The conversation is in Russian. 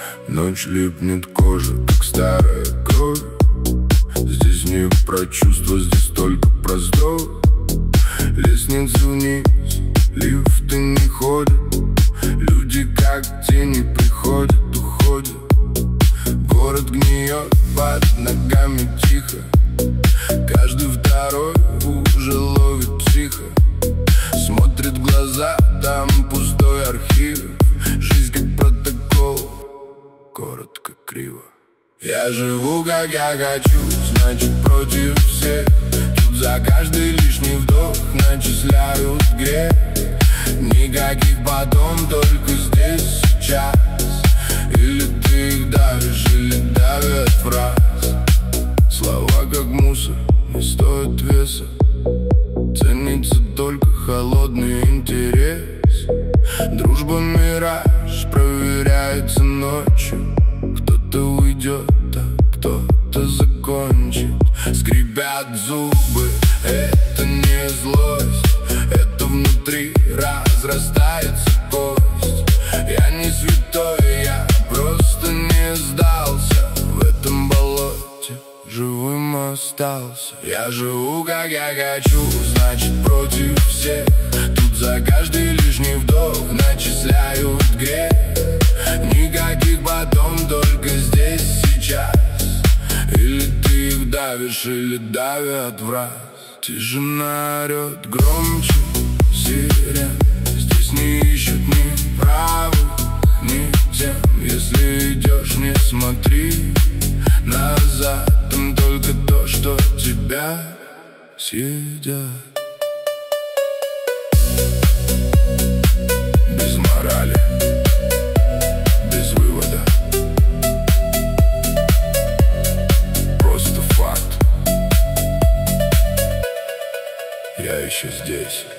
Ночь липнет кожа, как старая кровь. Здесь не про чувства, здесь только про здоровье. Лестницы вниз, лифты не ходят. Люди как тени приходят, уходят. Город гниет под ногами тихо. Каждый второй уже ловит психа. Смотрит в глаза, там пустой архив. Жизнь как протокол, коротко, криво. Я живу как я хочу, значит против всех. Тут за каждый лишний вдох начисляют грех. Никаких потом, только здесь, сейчас. Или ты их давишь, или давят фраз. Слова как мусор, не стоят веса. Ценится только холодный интерес. Дружба мираж, проверяется ночью. Кто-то уйдет, а кто-то закончит. Скрипят зубы, это не злость. Это внутри разрастается кость. Я не святой, я просто не сдался. В этом болоте живым остался. Я живу как я хочу, значит против всех. Тут за каждый лишний вдох начисляют грех. Никаких потом, только здесь, сейчас. Или ты их давишь, или давят в раз. Тишина орет громче сирен. Здесь не ищут ни правых, ни тем. Если идешь, не смотри назад. Там только то, что тебя съедят. Без морали, без вывода. Просто факт. Я еще здесь.